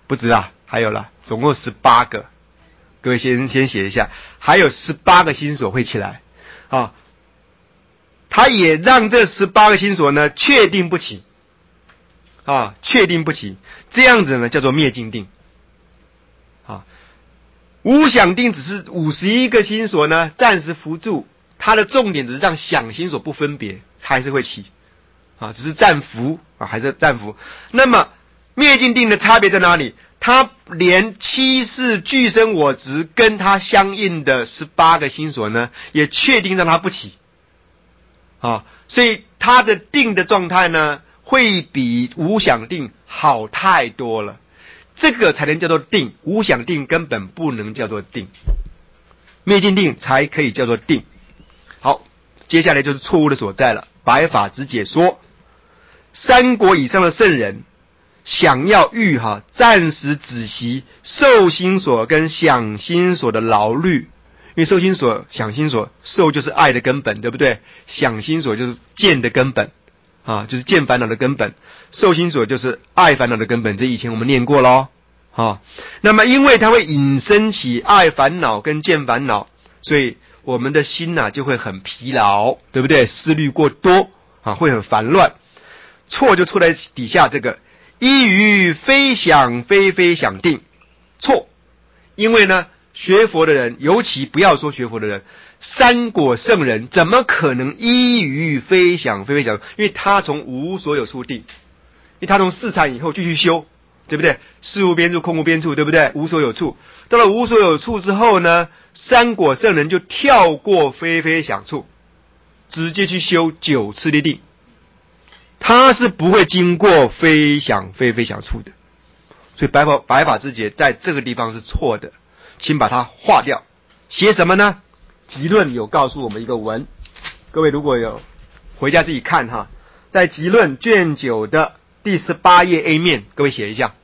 不止啦，还有啦，总共18个。各位先写一下，还有18个星所会起来啊。他也让这18个星所呢确定不起啊，确定不起，这样子呢叫做灭尽定啊。无想定只是51个星所呢暂时扶住，它的重点只是让想星所不分别，它还是会起啊，只是暂扶啊，还是暂扶。那么灭尽定的差别在哪里？它连七世俱生我执跟它相应的18个星所呢，也确定让它不起啊，所以它的定的状态呢，会比无想定好太多了。这个才能叫做定，无想定根本不能叫做定，灭尽定才可以叫做定。好，接下来就是错误的所在了。白法之解说，三国以上的圣人想要欲暂时止息受心所跟想心所的劳虑，因为受心所、想心所，受就是爱的根本，对不对？想心所就是见的根本啊，就是见烦恼的根本。受心所就是爱烦恼的根本，这以前我们念过咯啊。那么因为它会引申起爱烦恼跟见烦恼，所以我们的心就会很疲劳，对不对？思虑过多啊，会很烦乱。错就错在底下这个依于非想非想定，错。因为呢，学佛的人，尤其不要说学佛的人，三果圣人怎么可能依于非想非想？因为他从无所有处定，因为他从四禅以后继续修，对不对？事无边处、空无边处，对不对？无所有处，到了无所有处之后呢，三果圣人就跳过非想处，直接去修9次的定。他是不会经过非想非想处的，所以白法之解在这个地方是错的，请把它划掉。写什么呢？集论有告诉我们一个文，各位如果有回家自己看哈，在集论卷9的第18页 A 面，各位写一下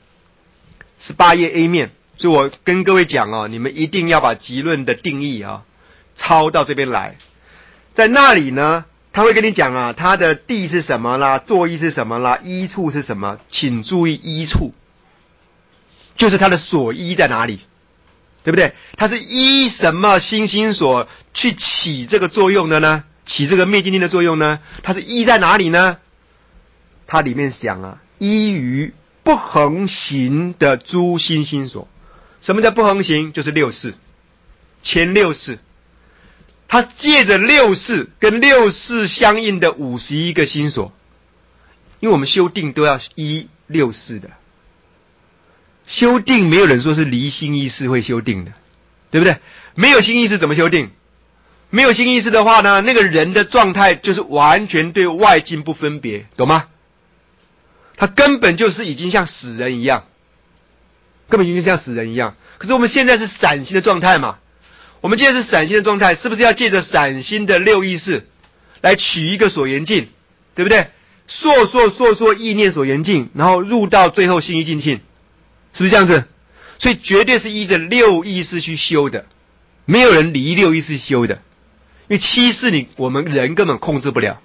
18页 A 面。所以我跟各位讲你们一定要把集论的定义抄到这边来，在那里呢他会跟你讲他的地是什么啦，作意是什么啦，依处是什么。请注意依处，就是他的所依在哪里，对不对？他是依什么心所去起这个作用的呢？起这个灭尽定的作用呢？他是依在哪里呢？他里面讲依于不恒行的诸心所。什么叫不恒行？就是6事，前6事。他借着6事跟6事相应的51个心所，因为我们修定都要依6事的，修定没有人说是离心意识会修定的，对不对？没有心意识怎么修定？没有心意识的话呢，那个人的状态就是完全对外境不分别，懂吗？他根本就是已经像死人一样，根本已经像死人一样。可是我们现在是散心的状态嘛，我们现在是散心的状态，是不是要借着散心的6意识来取一个所缘境，对不对？烁意念所缘境，然后入到最后心一境性，是不是这样子？所以绝对是依着6意识去修的，没有人离6意识修的，因为7事我们人根本控制不了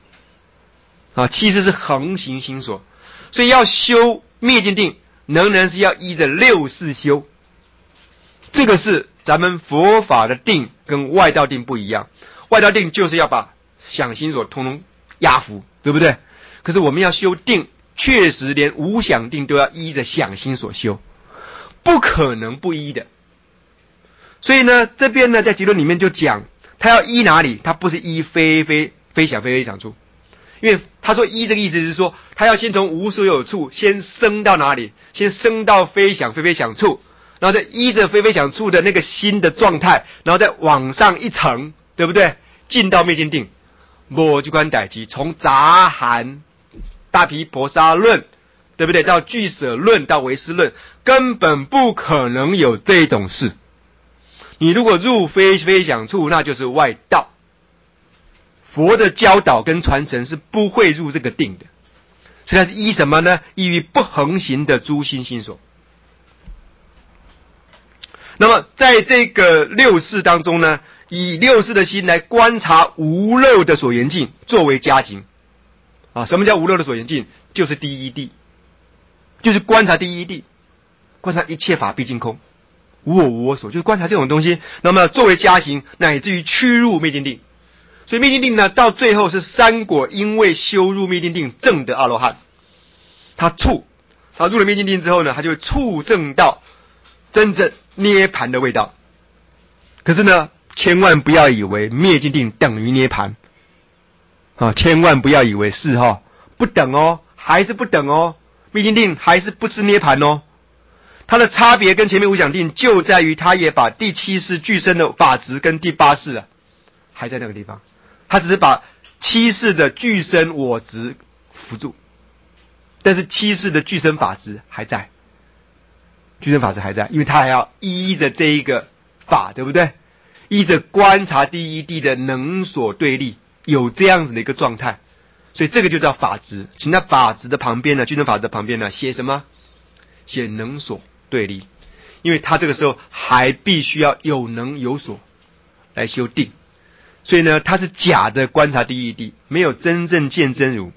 7事是恒行心所，所以要修灭尽定，仍然是要依着6事修。这个是咱们佛法的定跟外道定不一样，外道定就是要把想心所通通压服，对不对？可是我们要修定，确实连无想定都要依着想心所修，不可能不依的。所以呢，这边呢在集论里面就讲，他要依哪里？他不是依非想非想处，因为他说依这个意思是说，他要先从无所有处先升到哪里？先升到非想非想处，然后再依着非想处的那个心的状态，然后再往上一层，对不对？进到灭尽定。没这关代志，从杂含大毗婆沙论，对不对？到俱舍论，到唯识论，根本不可能有这种事。你如果入非想处，那就是外道。佛的教导跟传承是不会入这个定的，所以它是依什么呢？依于不恒行的诸心所。那么在这个6事当中呢，以6事的心来观察无漏的所缘境作为加行什么叫无漏的所缘境？就是第一谛，就是观察第一谛观察一切法毕竟空，无我无我所，就是观察这种东西，那么作为加行，乃至于趋入灭尽定。所以灭尽定呢，到最后是三果因为修入灭尽定证得阿罗汉。他入了灭尽定之后呢，他就会触证到真正涅盘的味道。可是呢，千万不要以为灭尽定等于涅盘啊！千万不要以为是不等哦，还是不等哦。灭尽定还是不是涅盘哦。它的差别跟前面无想定就在于，它也把第七世具身的法执跟第八世还在那个地方，它只是把七世的具身我执扶住，但是七世的具身法执还在，具身法执还在，因为它还要依着这一个法，对不对？依着观察第一谛的能所对立，有这样子的一个状态，所以这个就叫法执。请在法执的旁边呢，具身法执的旁边呢，写什么？写能所对立，因为他这个时候还必须要有能有所来修定，所以呢，他是假的观察第一谛，没有真正见真如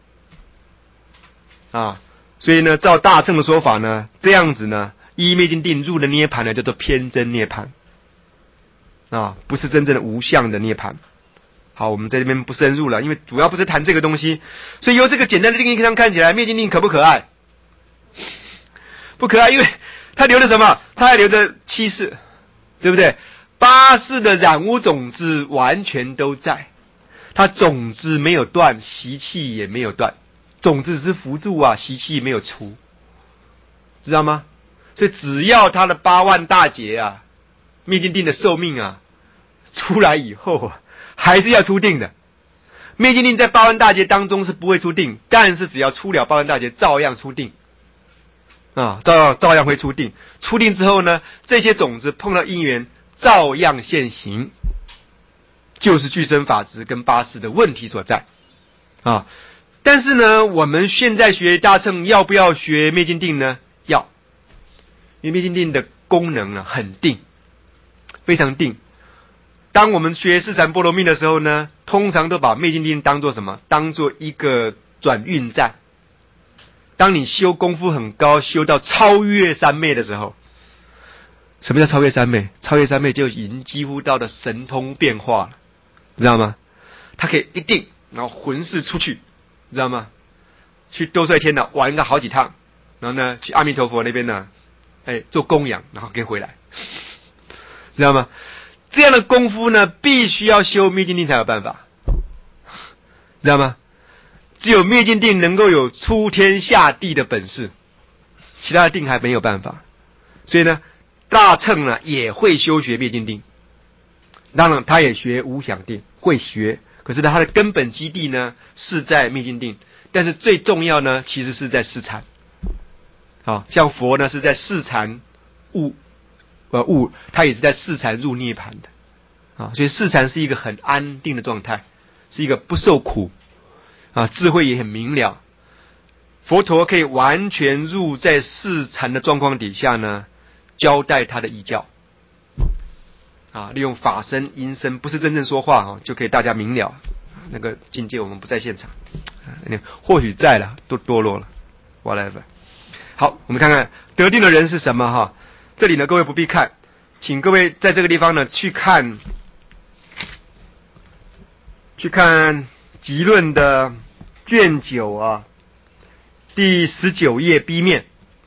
所以呢，照大乘的说法呢，这样子呢，依灭尽定入的涅盘呢，叫做偏真涅盘不是真正的无相的涅盘。好，我们在这边不深入了，因为主要不是谈这个东西，所以由这个简单的定义上看起来，灭尽定可不可爱？不可爱，因为他留着什么？他还留着七世，对不对？八世的染污种子完全都在，他种子没有断，习气也没有断，种子只是扶住习气没有除，知道吗？所以只要他的8万大劫灭尽定的寿命出来以后还是要出定的。灭尽定在8万大劫当中是不会出定，但是只要出了8万大劫，照样出定照样会出定。出定之后呢，这些种子碰到因缘，照样现行，就是具身法执跟八识的问题所在但是呢，我们现在学大乘要不要学灭尽定呢？要，因为灭尽定的功能很定，非常定。当我们学四禅波罗蜜的时候呢，通常都把灭尽定当作什么？当作一个转运站。当你修功夫很高，修到超越三昧的时候，什么叫超越三昧？超越三昧就已经几乎到了神通变化了，知道吗？他可以一定，然后魂视出去，知道吗？去兜率天玩个好几趟，然后呢，去阿弥陀佛那边呢，做供养，然后跟回来，知道吗？这样的功夫呢，必须要修灭尽定才有办法，知道吗？只有灭尽定能够有出天下地的本事，其他的定还没有办法。所以呢，大乘呢也会修学灭尽定，当然他也学无想定，会学，可是呢，他的根本基地呢是在灭尽定，但是最重要呢，其实是在四禅。像佛呢是在四禅悟，他也是在四禅入涅盘的所以四禅是一个很安定的状态，是一个不受苦智慧也很明了。佛陀可以完全入在四禅的状况底下呢，交代他的遗教利用法身音声，不是真正说话就可以大家明了。那个境界我们不在现场或许在了，都堕落了 whatever。 好，我们看看得定的人是什么这里呢各位不必看，请各位在这个地方呢去看集论的卷9第19页 B 面。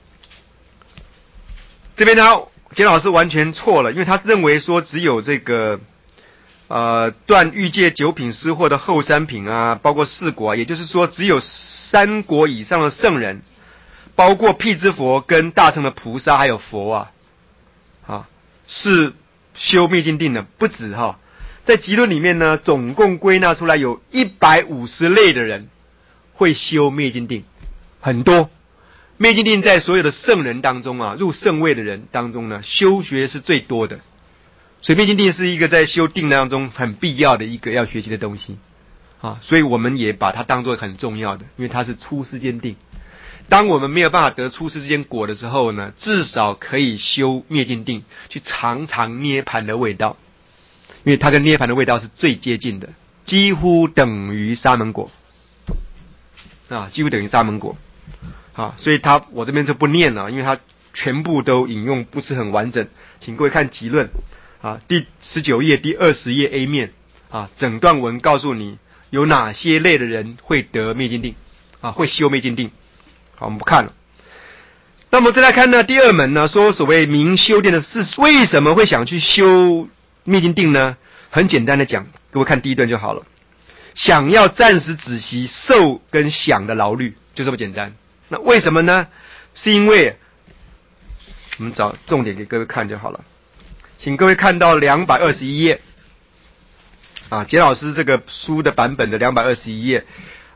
这边呢简老师完全错了，因为他认为说只有这个断欲界9品失货的后3品包括4果也就是说只有3果以上的圣人，包括辟支佛跟大乘的菩萨还有佛是修灭尽定的，不止在集论里面呢，总共归纳出来有150类的人会修灭尽定，很多。灭尽定在所有的圣人当中入圣位的人当中呢，修学是最多的，所以灭尽定是一个在修定当中很必要的一个要学习的东西所以我们也把它当作很重要的，因为它是出世间定。当我们没有办法得出世间果的时候呢，至少可以修灭尽定，去尝尝涅盘的味道，因为它跟涅盘的味道是最接近的，几乎等于沙门果几乎等于沙门果所以我这边就不念了，因为它全部都引用不是很完整，请各位看集论啊，第19页第20页 A 面啊，整段文告诉你有哪些类的人会得灭尽定啊，会修灭尽定。好，我们不看了。那么再来看呢，第二门呢，说所谓明修定的是为什么会想去修灭尽定呢？很简单的讲，各位看第一段就好了。想要暂时止息受跟想的劳虑，就这么简单。那为什么呢？是因为我们找重点给各位看就好了。请各位看到221页啊，简老师这个书的版本的221页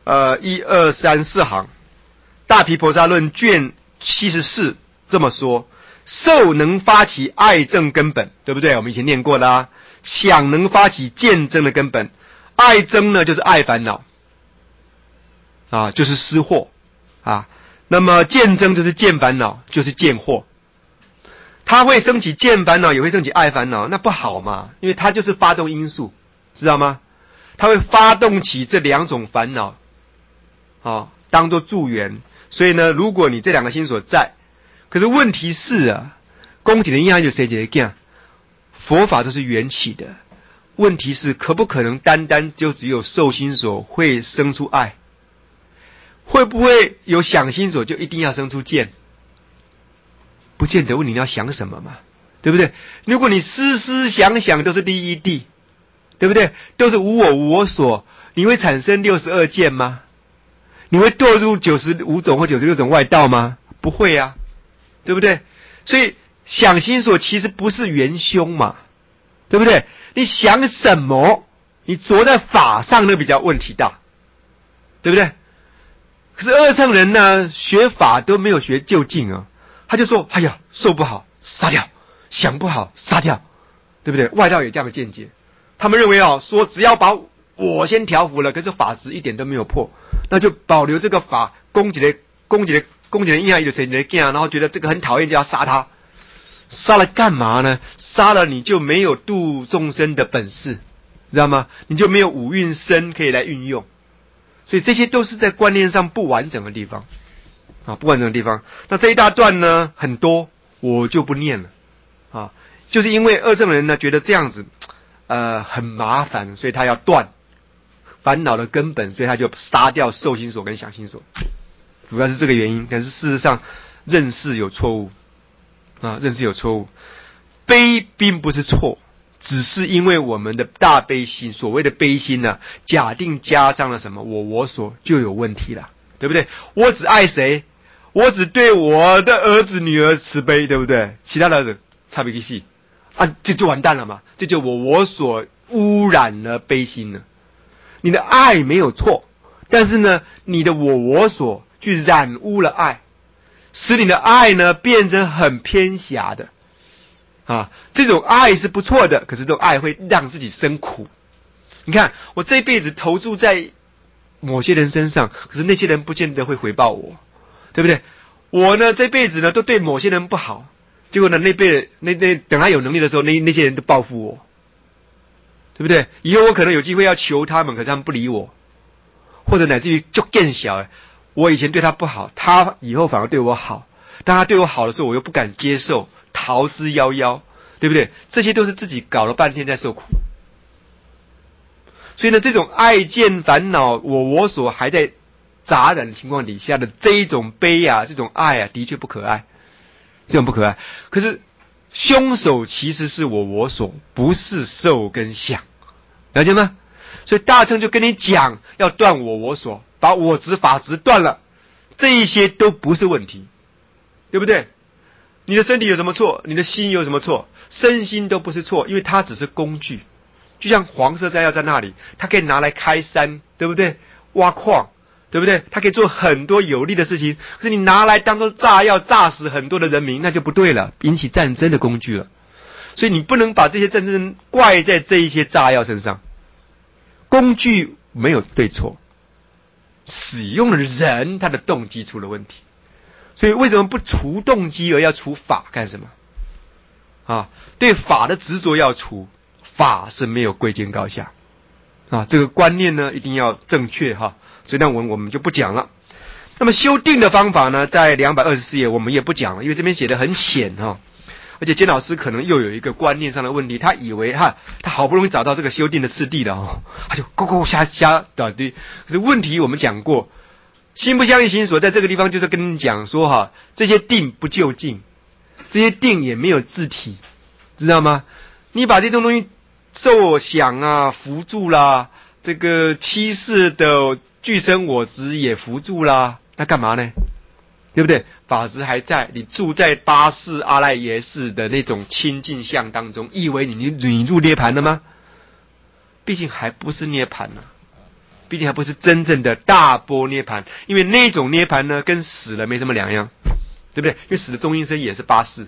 ，1、2、3、4行，大毗婆沙论卷74这么说：受能发起爱憎根本，对不对？我们以前念过的啊。想能发起见憎的根本，爱憎呢就是爱烦恼啊，就是失惑啊。那么见憎就是见烦恼，就是见惑。它会升起见烦恼，也会升起爱烦恼，那不好嘛？因为它就是发动因素，知道吗？它会发动起这两种烦恼啊，当作助缘。所以呢，如果你这两个心所在，可是问题是啊，供给的因爱就谁这样，佛法都是缘起的。问题是可不可能单单就只有受心所会生出爱？会不会有想心所就一定要生出见？不见得。问你要想什么嘛，对不对？如果你思思想想都是第一谛，对不对？都是无我无我所，你会产生62见吗？你会堕入95种或96种外道吗？不会啊，对不对？所以想心所其实不是元凶嘛，对不对？你想什么，你着在法上那比较问题大，对不对？可是二乘人呢，学法都没有学究竟啊，他就说：哎呀，受不好杀掉，想不好杀掉，对不对？外道有这样的见解，他们认为说只要把我先调伏了，可是法执一点都没有破，那就保留这个法，攻击的硬要一的谁的干，然后觉得这个很讨厌，就要杀他。杀了干嘛呢？杀了你就没有度众生的本事，知道吗？你就没有五蕴身可以来运用，所以这些都是在观念上不完整的地方啊，不完整的地方。那这一大段呢很多，我就不念了啊，就是因为二乘人呢觉得这样子很麻烦，所以他要断烦恼的根本，所以他就杀掉受心所跟想心所，主要是这个原因。可是事实上认识有错误啊，认识有错误。悲并不是错，只是因为我们的大悲心，所谓的悲心呢，假定加上了什么我所，就有问题了，对不对？我只爱谁？我只对我的儿子女儿慈悲，对不对？其他的人差别个戏啊，这就完蛋了嘛，这就我所污染了悲心了。你的爱没有错，但是呢，你的我所去染污了爱，使你的爱呢变成很偏狭的啊。这种爱是不错的，可是这种爱会让自己生苦。你看我这辈子投注在某些人身上，可是那些人不见得会回报我，对不对？我呢这辈子呢都对某些人不好，结果呢等他有能力的时候，那些人都报复我，对不对？以后我可能有机会要求他们，可是他们不理我，或者乃至于就更小，我以前对他不好，他以后反而对我好，当他对我好的时候，我又不敢接受，逃之夭夭，对不对？这些都是自己搞了半天在受苦。所以呢，这种爱见烦恼我所还在杂染的情况底下的这一种悲啊，这种爱啊，的确不可爱，这种不可爱。可是凶手其实是我所，不是受跟想，了解吗？所以大乘就跟你讲要断我所，把我执法执断了，这一些都不是问题，对不对？你的身体有什么错？你的心有什么错？身心都不是错，因为它只是工具。就像黄色炸药在那里，它可以拿来开山，对不对？挖矿，对不对？它可以做很多有利的事情。可是你拿来当做炸药炸死很多的人民，那就不对了，引起战争的工具了。所以你不能把这些战争怪在这一些炸药身上。工具没有对错，使用的人他的动机出了问题。所以为什么不除动机而要除法干什么啊？对法的执着要除，法是没有贵贱高下啊，这个观念呢一定要正确哈。这段文我们就不讲了。 那么修定的方法呢，在224页我们也不讲了，因为这边写的很浅哈。而且监老师可能又有一个观念上的问题，他以为他好不容易找到这个修定的次第了哦，他就咕瞎打对。可是问题我们讲过，心不相应心所在这个地方就是跟你讲说哈，这些定不究竟，这些定也没有自体，知道吗？你把这种东西受想啊扶住啦，这个七世的具身我执也扶住啦，那干嘛呢？对不对？法执还在，你住在八世阿赖耶识的那种清净相当中，以为你入涅盘了吗？毕竟还不是涅盘呢，毕竟还不是真正的大波涅盘，因为那种涅盘呢，跟死了没什么两样，对不对？因为死的中阴身也是八世，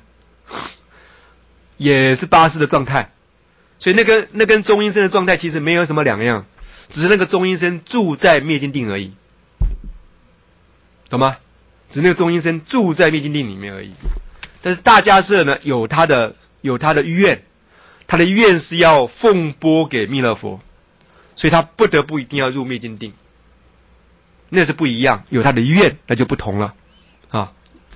也是八世的状态，所以那跟中阴身的状态其实没有什么两样，只是那个中阴身住在灭尽定而已，懂吗？只是那个中阴身住在灭尽定里面而已。但是大迦叶呢，有他的愿，他的愿是要奉钵给弥勒佛，所以他不得不一定要入灭尽定，那是不一样，有他的愿那就不同了啊。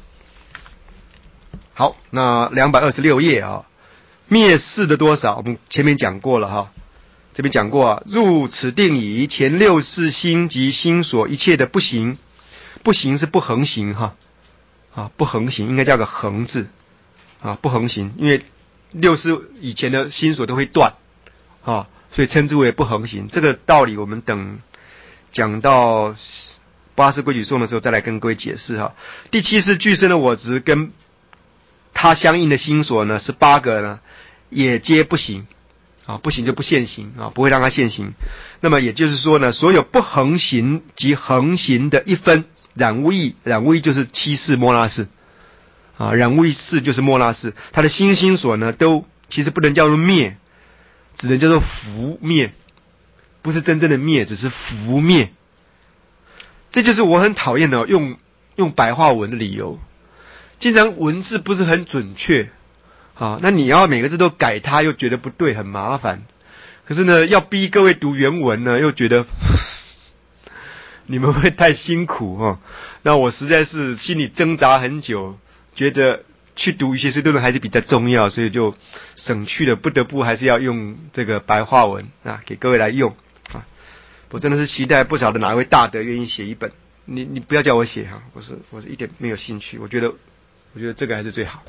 好，那226页啊，灭世的多少我们前面讲过了哈，这边讲过啊，入此定已，前六识心及心所一切的不行。不行是不恒行哈，不恒行应该叫个恒字啊，不恒行，因为六识以前的心所都会断啊，所以称之为不恒行。这个道理我们等讲到八识规矩颂的时候再来跟各位解释哈。第七是具身的我执跟它相应的心所呢，18个呢也皆不行啊，不行就不现行啊，不会让它现行。那么也就是说呢，所有不恒行及恒行的一分。染污意就是七世末那识啊，染污意识就是末那识，他的心所呢，都其实不能叫做灭，只能叫做伏灭，不是真正的灭，只是伏灭。这就是我很讨厌的用白话文的理由，经常文字不是很准确啊，那你要每个字都改它，又觉得不对，很麻烦。可是呢，要逼各位读原文呢，又觉得你们会太辛苦哦，那我实在是心里挣扎很久，觉得去读一些事还是比较重要，所以就省去了，不得不还是要用这个白话文啊，给各位来用啊。我真的是期待不晓得哪一位大德愿意写一本，你不要叫我写哈，我是一点没有兴趣，我觉得这个还是最好。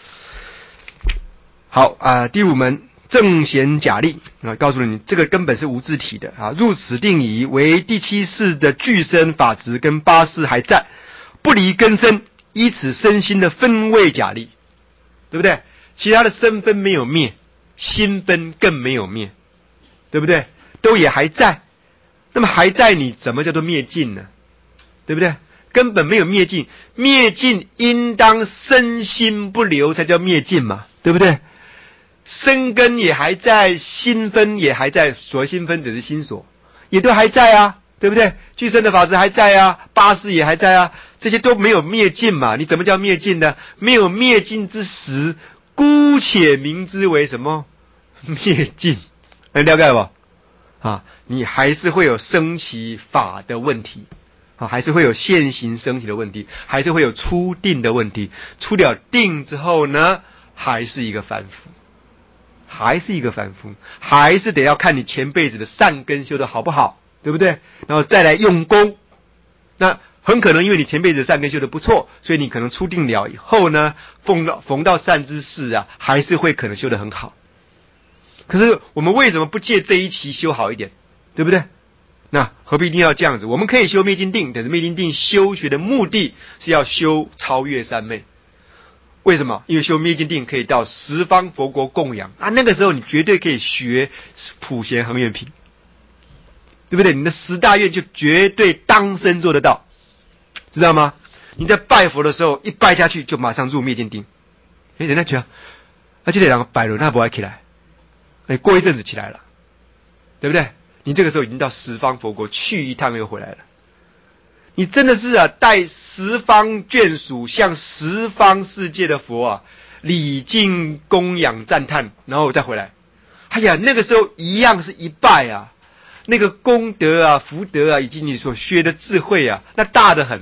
好啊，第五门。正贤假立啊，告诉你这个根本是无自体的啊。入此定已，为第七世的具身法执跟八识还在，不离根身，依此身心的分位假立，对不对？其他的身分没有灭，心分更没有灭，对不对？都也还在。那么还在，你怎么叫做灭尽呢？对不对？根本没有灭尽，灭尽应当身心不留才叫灭尽嘛，对不对？身根也还在，心分也还在，所谓心分只是心所，也都还在啊，对不对？具身的法执还在啊，八识也还在啊，这些都没有灭尽嘛。你怎么叫灭尽呢？没有灭尽之时，姑且名之为什么？灭尽，了解不？啊，你还是会有升起法的问题啊，还是会有现行升起的问题，还是会有出定的问题。出了定之后呢，还是一个反复。还是得要看你前辈子的善根修的好不好，对不对？然后再来用功。那很可能因为你前辈子的善根修的不错，所以你可能出定了以后呢，逢到善知识啊，还是会可能修得很好。可是我们为什么不借这一期修好一点，对不对？那何必一定要这样子？我们可以修灭尽定，但是灭尽定修学的目的是要修超越三昧。为什么？因为修灭尽定可以到十方佛国供养啊，那个时候你绝对可以学普贤恒愿品，对不对？你的10大愿就绝对当生做得到，知道吗？你在拜佛的时候一拜下去就马上入灭尽定。人家讲，这个人拜了那不会起来，过一阵子起来了，对不对？你这个时候已经到十方佛国去一趟又回来了。你真的是带十方眷属向十方世界的佛啊礼敬供养赞叹，然后再回来。哎呀，那个时候一样是一拜啊，那个功德啊福德啊以及你所学的智慧啊，那大得很。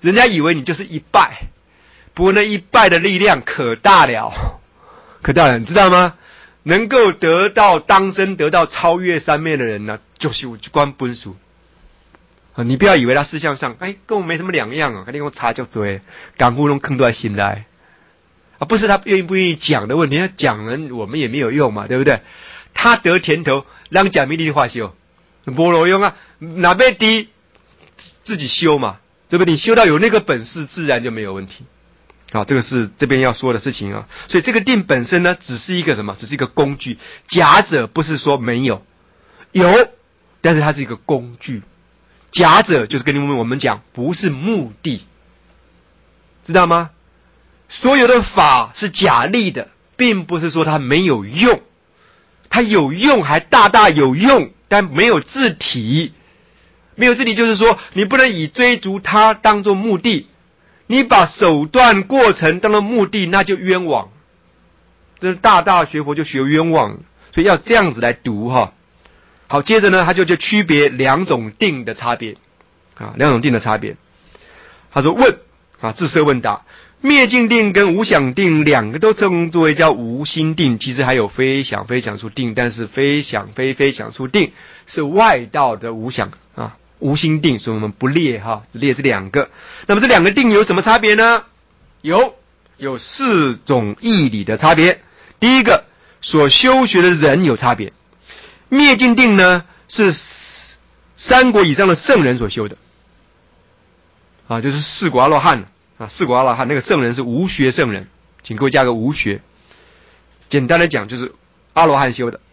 人家以为你就是一拜，不过那一拜的力量可大了，可大了，你知道吗？能够得到当生得到超越三昧的人呢，就是有关本事啊！你不要以为他事项上，跟我没什么两样啊，跟你跟我差就多，港股弄坑都在心来啊，不是他愿意不愿意讲的问题，他讲人我们也没有用嘛，对不对？他得甜头，让讲密的话修，没路用啊，哪边低自己修嘛，对不对？你修到有那个本事，自然就没有问题。啊，这个是这边要说的事情啊，所以这个定本身呢，只是一个什么？只是一个工具。假者不是说没有，有，但是它是一个工具。假者就是跟我们讲，不是目的，知道吗？所有的法是假立的，并不是说它没有用，它有用，还大大有用，但没有自体。没有自体就是说，你不能以追逐它当作目的。你把手段过程当作目的，那就冤枉。这大大学佛就学冤枉，所以要这样子来读哈。好，接着呢，他就区别两种定的差别啊，两种定的差别。他说问啊，自设问答，灭尽定跟无想定两个都称作为叫无心定，其实还有非想非想处定，但是非想非想处定是外道的无想啊。无心定，所以我们不列哈，只列这两个。那么这两个定有什么差别呢？有四种义理的差别。第一个，所修学的人有差别。灭尽定呢，是三国以上的圣人所修的啊，就是四果阿罗汉啊，四果阿罗汉那个圣人是无学圣人，请各位加个无学。简单的讲，就是阿罗汉修的。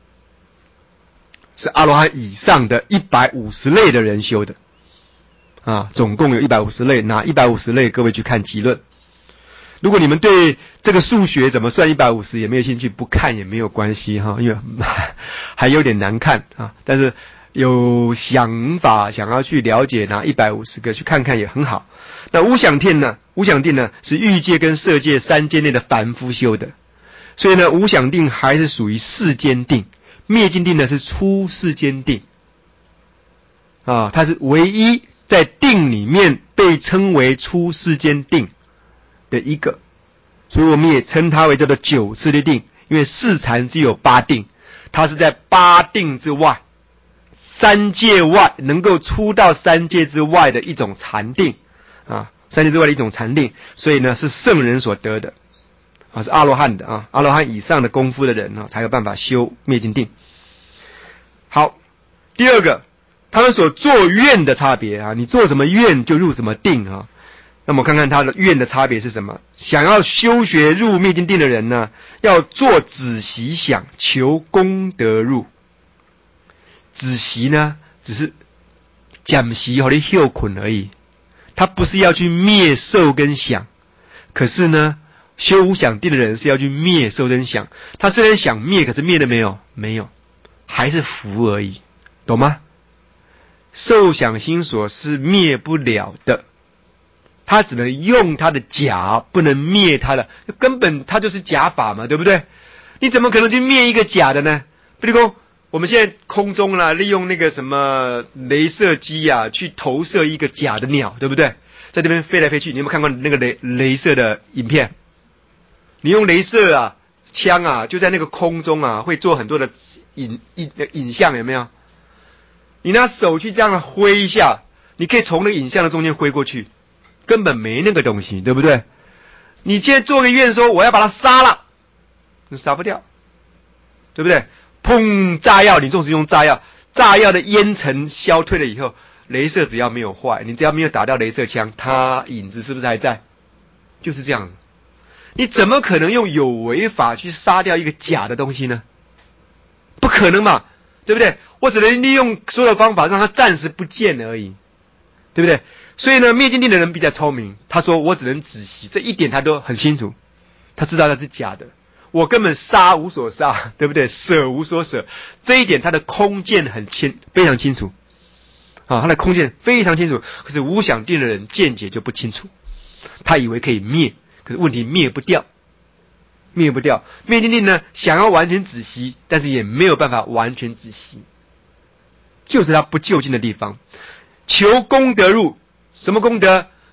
是阿罗汉以上的150类的人修的啊，总共有150类，哪150类各位去看集论。如果你们对这个数学怎么算150也没有兴趣，不看也没有关系哈，因为还有点难看啊，但是有想法想要去了解哪150个去看看也很好。那无想定呢是欲界跟色界三界内的凡夫修的，所以呢无想定还是属于世间定。灭尽定呢是出世间定啊，它是唯一在定里面被称为出世间定的一个，所以我们也称它为叫做九次的定，因为四禅只有8定，它是在8定之外，三界外能够出到三界之外的一种禅定啊，三界之外的一种禅定，所以呢是圣人所得的。啊，是阿罗汉的啊，阿罗汉以上的功夫的人啊，才有办法修灭尽定。好，第二个，他们所做愿的差别啊，你做什么愿就入什么定啊。那么看看他的愿的差别是什么？想要修学入灭尽定的人呢，要做止息想，求功德入。止息呢，只是减息和你休困而已，他不是要去灭受跟想，可是呢。修无想定的人是要去灭受跟想，他虽然想灭，可是灭了没有？没有，还是福而已，懂吗？受想心所是灭不了的，他只能用他的假，不能灭他的，根本他就是假法嘛，对不对？你怎么可能去灭一个假的呢？比如说我们现在空中啦，利用那个什么雷射机啊，去投射一个假的鸟，对不对？在这边飞来飞去，你有没有看过那个雷射的影片？你用雷射啊枪啊，就在那个空中啊，会做很多的影像，有没有？你拿手去这样挥一下，你可以从那个影像的中间挥过去，根本没那个东西，对不对？你现在做个愿说我要把它杀了，你杀不掉，对不对？砰，炸药，你纵使用炸药，炸药的烟尘消退了以后，雷射只要没有坏，你只要没有打掉雷射枪，它影子是不是还在？就是这样子。你怎么可能用有为法去杀掉一个假的东西呢？不可能嘛，对不对？我只能利用所有方法让它暂时不见而已，对不对？所以呢，灭尽定的人比较聪明，他说我只能止息，这一点他都很清楚，他知道它是假的，我根本杀无所杀，对不对？舍无所舍，这一点他的空见非常清楚啊，他的空见非常清楚。可是无想定的人见解就不清楚，他以为可以灭。可是问题灭不掉。灭尽定呢，想要完全止息，但是也没有办法完全止息，就是他不就近的地方。求功德入，什么功德？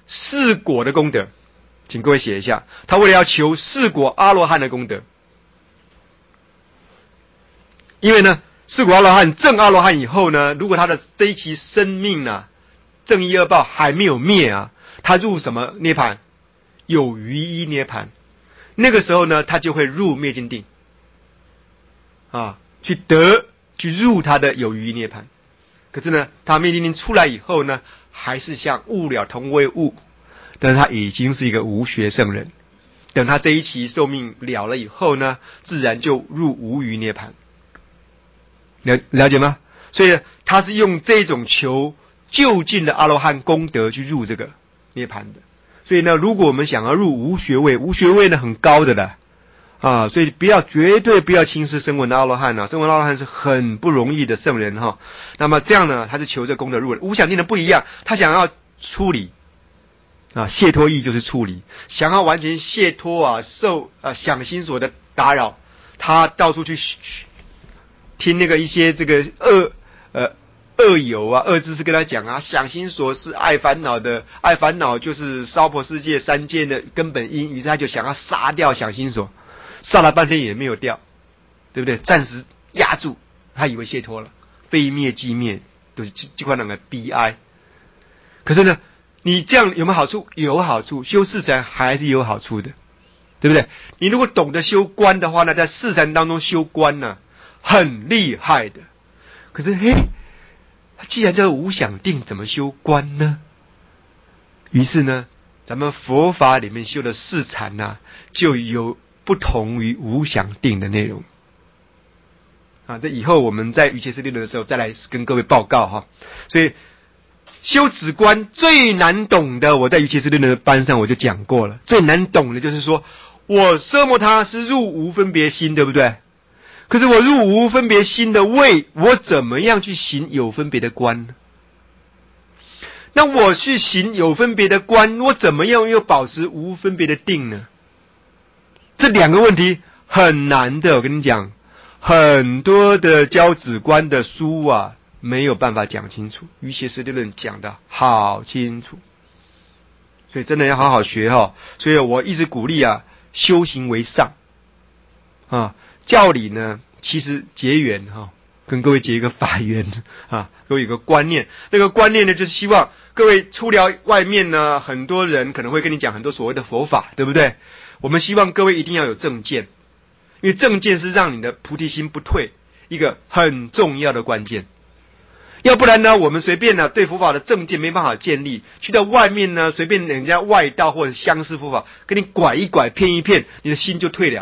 四果的功德，请各位写一下，他为了要求四果阿罗汉的功德。因为呢，四果阿罗汉证阿罗汉以后呢，如果他的这一期生命呢，正一恶报还没有灭啊，他入什么涅槃？有余一涅槃。那个时候呢，他就会入灭尽定啊，去入他的有余一涅槃。可是呢，他灭尽定出来以后呢，还是像悟了同为悟，但是他已经是一个无学圣人。等他这一期寿命了了以后呢，自然就入无余涅槃。了解吗？所以他是用这种求就近的阿罗汉功德去入这个涅槃的。所以呢，如果我们想要入无学位，无学位呢很高的了啊，所以绝对不要轻视声闻的阿罗汉啊，声闻阿罗汉是很不容易的圣人哈。那么这样呢，他是求这功德入的。无想定的不一样，他想要出离啊，解脱意就是出离，想要完全解脱啊，受想心所的打扰，他到处去听那个一些这个恶友啊、恶知识跟他讲啊，想心所是爱烦恼的，爱烦恼就是娑婆世界三界的根本因，于是他就想要杀掉想心所，杀了半天也没有掉，对不对？暂时压住，他以为解脱了，非灭即灭，都是这块那个悲哀。可是呢，你这样有没有好处？有好处，修四禅还是有好处的，对不对？你如果懂得修观的话呢，在四禅当中修观呢，很厉害的。可是既然叫无想定，怎么修观呢？于是呢，咱们佛法里面修的四禅呢，就有不同于无想定的内容啊。这以后我们在瑜伽师理论的时候再来跟各位报告哈。所以修止观最难懂的，我在瑜伽师理论的班上我就讲过了，最难懂的就是说，我奢摩他是入无分别心，对不对？可是我入无分别心的位，我怎么样去行有分别的观呢？那我去行有分别的观，我怎么样又保持无分别的定呢？这两个问题很难的，我跟你讲，很多的教止观的书啊，没有办法讲清楚。瑜伽师理论讲的好清楚，所以真的要好好学哈。所以我一直鼓励啊，修行为上啊。教理呢，其实结缘哈，跟各位结一个法缘啊，各位有个观念，那个观念呢，就是希望各位出了外面呢，很多人可能会跟你讲很多所谓的佛法，对不对？我们希望各位一定要有正见，因为正见是让你的菩提心不退一个很重要的关键。要不然呢，我们随便呢对佛法的正见没办法建立，去到外面呢，随便人家外道或者相似佛法跟你拐一拐、骗一骗，你的心就退了。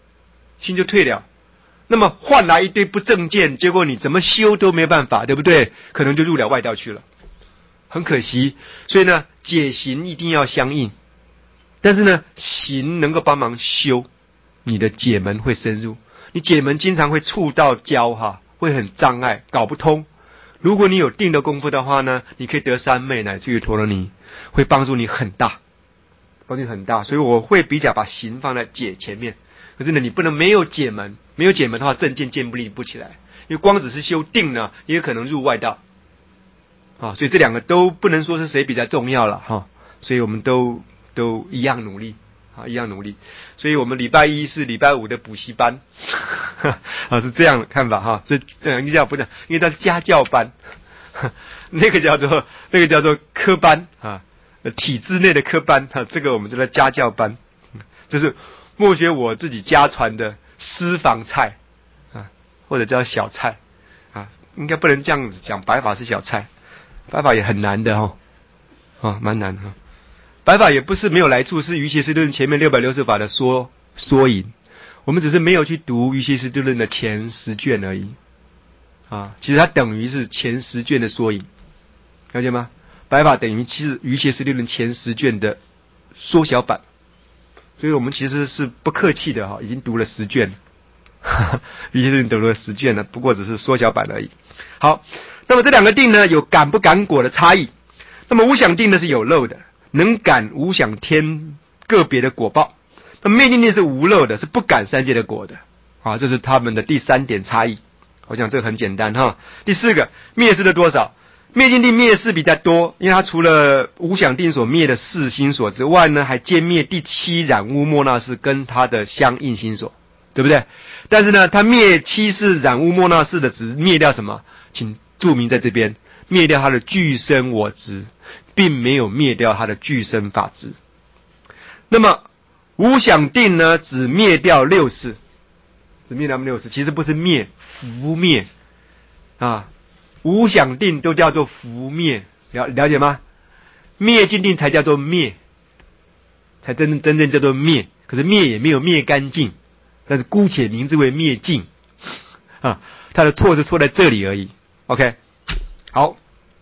那么换来一堆不正见，结果你怎么修都没办法，对不对？可能就入了外道去了，很可惜。所以呢，解行一定要相应，但是呢，行能够帮忙修，你的解门会深入。你解门经常会触到交哈，会很障碍，搞不通。如果你有定的功夫的话呢，你可以得三昧乃至于陀罗尼，会帮助你很大，帮助你很大。所以我会比较把行放在解前面。可是呢，你不能没有解门的话，正见建立不起来。因为光只是修定呢，也可能入外道啊。所以这两个都不能说是谁比较重要了哈。所以我们都一样努力啊，一样努力。所以我们礼拜一是礼拜五的补习班啊，是这样的看法哈。这应该叫不是，因为它是家教班，那个叫做科班啊，体制内的科班啊，这个我们叫做家教班，这是默学我自己家传的私房菜啊，或者叫小菜啊，应该不能这样子讲，白法是小菜，白法也很难的哈，啊，蛮难哈。白法也不是没有来处，是瑜伽师论前面660法的缩引，我们只是没有去读瑜伽师论的前10卷而已啊，其实它等于是前10卷的缩引，了解吗？白法等于其实瑜伽师论前10卷的缩小版。所以我们其实是不客气的哈，已经读了10卷了，已经读了10卷了，不过只是缩小版而已。好，那么这两个定呢，有感不感果的差异。那么无想定呢是有漏的，能感无想天个别的果报。那么灭尽定是无漏的，是不感三界的果的。啊，这是他们的第3点差异。我想这个很简单哈。第4个，灭失了多少？ 灭尽定灭的事比较多，因为它除了无想定所灭的4心所之外呢，还歼灭第7染污莫那识跟它的相应心所，对不对？但是呢，它灭7世染污莫那识的，只灭掉什么？请注明在这边，灭掉它的具身我执，并没有灭掉它的具身法执。那么无想定呢，只灭掉6世，只灭掉6世，其实不是灭，伏灭啊。无想定都叫做伏灭，了解吗？灭尽定才叫做灭，才真正叫做灭。可是灭也没有灭干净，但是姑且名字为灭尽啊，它的错是错在这里而已。OK， 好。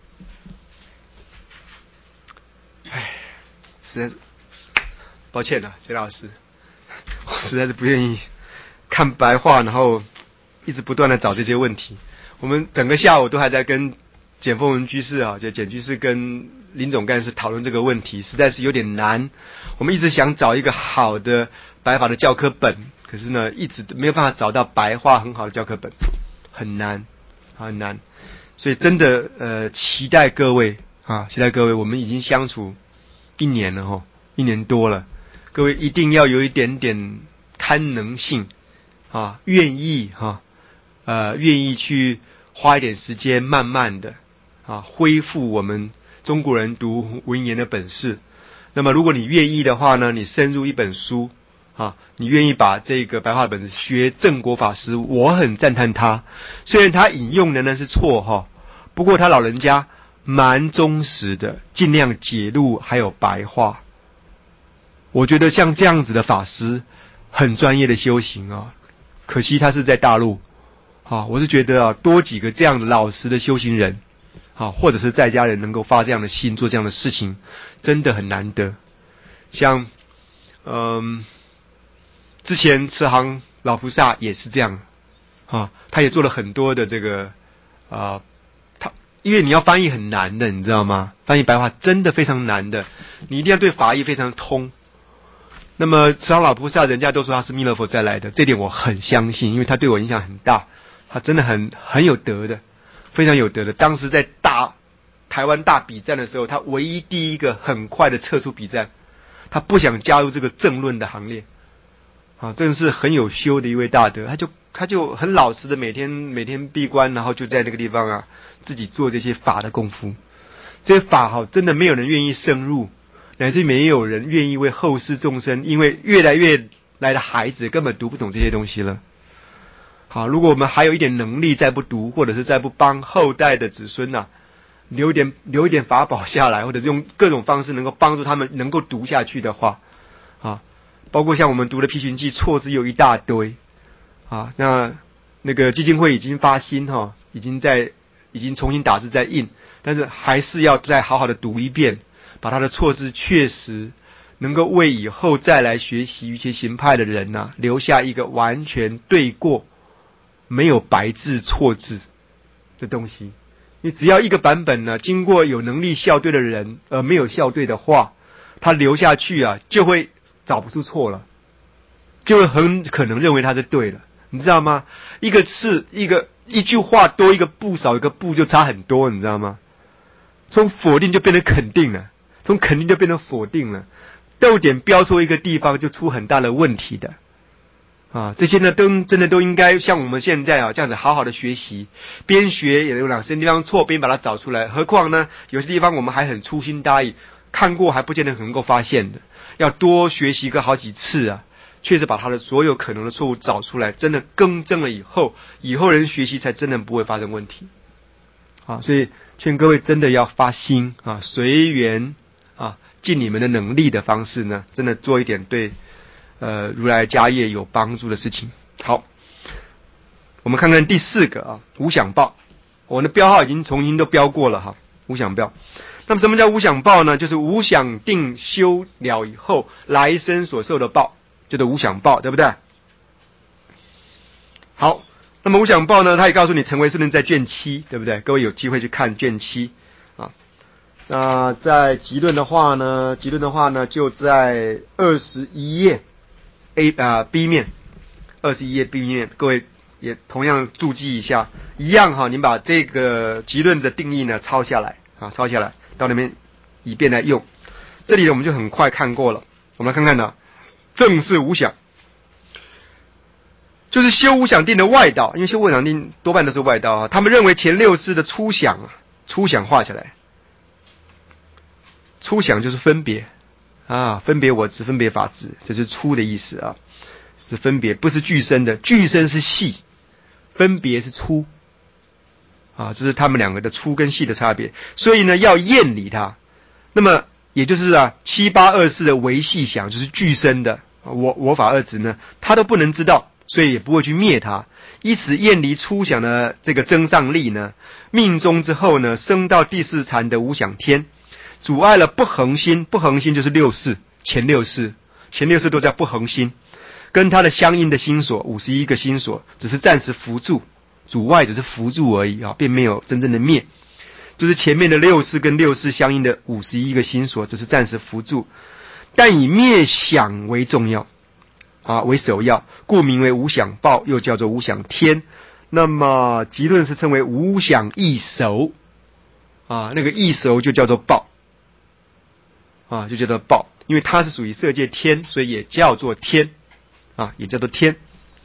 实在是抱歉了，杰老师，我实在是不愿意看白话，然后一直不断的找这些问题。我们整个下午都还在跟简凤文居士啊，就简居士跟林总干事讨论这个问题，实在是有点难。我们一直想找一个好的白法的教科本，可是呢，一直没有办法找到白话很好的教科本，很难，很难。所以真的期待各位，我们已经相处1年了哈，1年多了，各位一定要有一点点堪能性啊，愿意去花一点时间，慢慢的恢复我们中国人读文言的本事。那么如果你愿意的话呢，你深入一本书你愿意把这个白话本子学正国法师，我很赞叹他。虽然他引用的呢是错不过他老人家蛮忠实的，尽量解录还有白话。我觉得像这样子的法师很专业的修行可惜他是在大陆我是觉得多几个这样的老实的修行人或者是在家人能够发这样的心做这样的事情，真的很难得。像之前慈航老菩萨也是这样他也做了很多的这个因为你要翻译很难的，你知道吗？翻译白话真的非常难的，你一定要对法义非常通。那么慈航老菩萨人家都说他是弥勒佛再来的，这点我很相信，因为他对我影响很大，他真的很有德的，非常有德的。当时在台湾大比战的时候，他唯一第一个很快的撤出比战，他不想加入这个政论的行列真的是很有修的一位大德。他就很老实的每天闭关，然后就在那个地方自己做这些法的功夫。这些法真的没有人愿意深入，乃至没有人愿意为后世众生，因为越来越来的孩子根本读不懂这些东西了。如果我们还有一点能力再不读，或者是再不帮后代的子孙留一点法宝下来，或者是用各种方式能够帮助他们能够读下去的话包括像我们读的批寻记错字有一大堆那个基金会已经发心已经重新打字再印，但是还是要再好好的读一遍，把他的错字确实能够为以后再来学习一些行派的人留下一个完全对过没有白字错字的东西。你只要一个版本经过有能力校对的人而没有校对的话，他留下去就会找不出错了，就会很可能认为他是对了，你知道吗？一个字一句话多一个不少一个不就差很多，你知道吗？从否定就变成肯定了，从肯定就变成否定了，逗点标错一个地方就出很大的问题的这些呢真的都应该像我们现在这样子好好的学习，边学也有哪些地方错边把它找出来。何况呢有些地方我们还很粗心大意，看过还不见得能够发现的，要多学习个好几次确实把他的所有可能的错误找出来，真的更正了以后人学习才真的不会发生问题所以劝各位真的要发心随缘尽你们的能力的方式呢，真的做一点对如来家业有帮助的事情。好，我们看看第4个无想报。我的标号已经重新都标过了无想报。那么什么叫无想报呢？就是无想定修了以后来生所受的报，叫做无想报，对不对？好，那么无想报呢，它也告诉你成为是能在卷7，对不对？各位有机会去看卷7那在集论的话呢就在21页B 面，21页 B 面，各位也同样注记一下，一样哈，你把这个集论的定义呢抄下来啊，抄下来到那边以便来用。这里我们就很快看过了，我们来看看呢，正是无想，就是修无想定的外道，因为修无想定多半都是外道啊。他们认为前六识的初想啊，初想画起来，初想就是分别啊，分别我执，分别法执，这是初的意思啊，是分别，不是具身的，具身是细，分别是粗啊，这是他们两个的粗跟细的差别。所以呢，要厌离它。那么也就是啊，7、8、24的唯细想，就是具身的我法二执呢，他都不能知道，所以也不会去灭它。以此厌离初想的这个增上力呢，命中之后呢，升到第四禅的无想天，阻碍了不恒心。不恒心就是六识，前六识都在不恒心，跟它的相应的心所51个心所，只是暂时扶助，阻碍只是扶助而已啊，并没有真正的灭。就是前面的六识跟六识相应的51个心所，只是暂时扶助，但以灭想为重要啊，为首要，故名为无想报，又叫做无想天。那么集论是称为无想异熟啊，那个异熟就叫做报啊，就叫做报，因为它是属于色界天，所以也叫做天啊，也叫做天。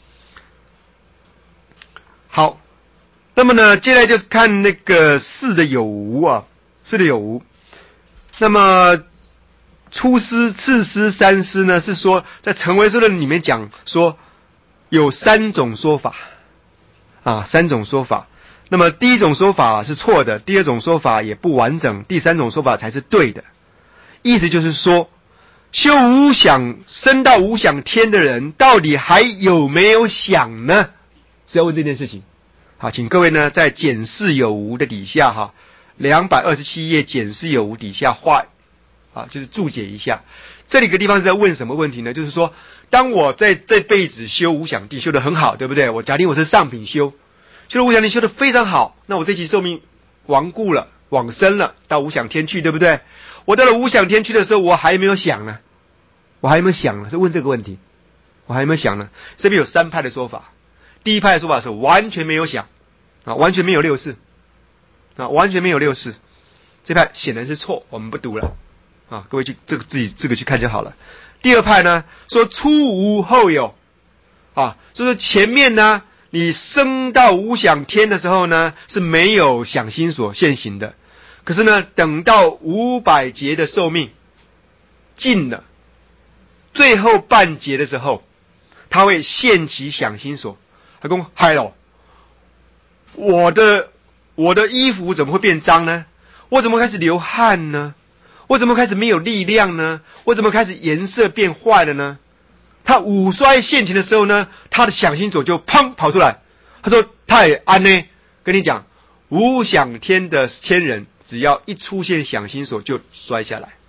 好。那么呢，接下来就是看那个事的有无啊，事的有无。那么初师、次师、三师呢，是说在成唯识论里面讲说有3种说法啊，3种说法。那么第一种说法是错的，第二种说法也不完整，第三种说法才是对的。意思就是说，修无想升到无想天的人，到底还有没有想呢？是要问这件事情。好，请各位呢在检视有无的底下哈，227页检视有无底下画啊，就是注解一下。这里个地方是在问什么问题呢？就是说，当我在这辈子修无想定修得很好，对不对？我假定我是上品修了无想定修得非常好，那我这期寿命亡故了，往生了，到无想天去，对不对？我到了无想天去的时候，我还有没有想呢？我还有没有想呢？是问这个问题，我还有没有想呢？这边有3派的说法。第一派的说法是完全没有想啊，完全没有六识啊，完全没有六识。这派显然是错，我们不读了啊，各位去自己去看就好了。第二派呢说初无后有啊，就是前面呢你升到无想天的时候呢是没有想心所现行的，可是呢等到500劫的寿命尽了，最后半劫的时候，他会现起想心所。他说嗨了，我的衣服怎么会变脏呢？我怎么开始流汗呢？我怎么开始没有力量呢？我怎么开始颜色变坏了呢？他五衰现前的时候呢，他的想心所就砰跑出来。他说太安呢，跟你讲，无想天的天人，只要一出现想心所就摔下来。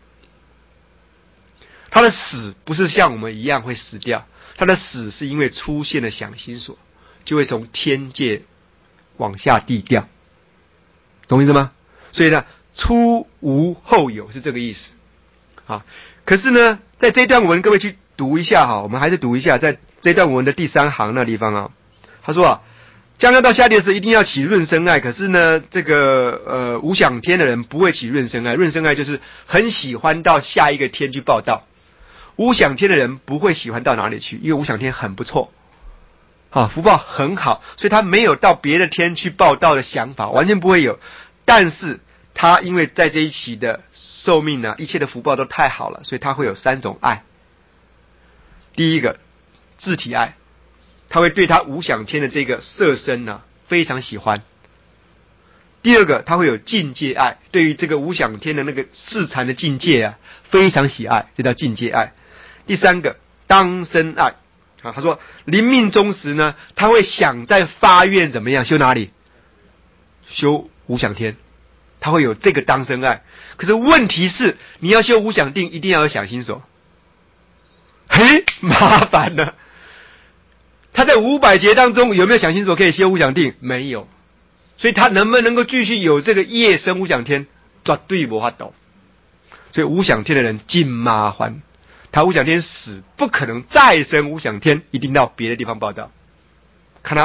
他的死不是像我们一样会死掉，他的死是因为出现了想心所，就会从天界往下地掉，懂意思吗？所以呢，初无后有是这个意思啊。可是呢，在这段文各位去读一下哈，我们还是读一下，在这段文的第3行那地方啊，他说啊，将要到下地时一定要起润生爱，可是呢，这个无想天的人不会起润生爱，润生爱就是很喜欢到下一个天去报道。无想天的人不会喜欢到哪里去，因为无想天很不错啊，福报很好，所以他没有到别的天去报道的想法，完全不会有。但是他因为在这一期的寿命呢，一切的福报都太好了，所以他会有3种爱。第一个自体爱，他会对他无想天的这个色身呢非常喜欢。第二个他会有境界爱，对于这个无想天的那个视禅的境界啊非常喜爱，这叫境界爱。第3个当生爱啊，他说临命终时呢，他会想在发愿怎么样修哪里？修无想天，他会有这个当生爱。可是问题是，你要修无想定，一定要有想心所。嘿，麻烦了。他在500劫当中有没有想心所可以修无想定？没有。所以他能不能够继续有这个业生无想天？绝对没法度。所以无想天的人尽麻烦。他无想天死，不可能再生无想天，一定到别的地方报道，看他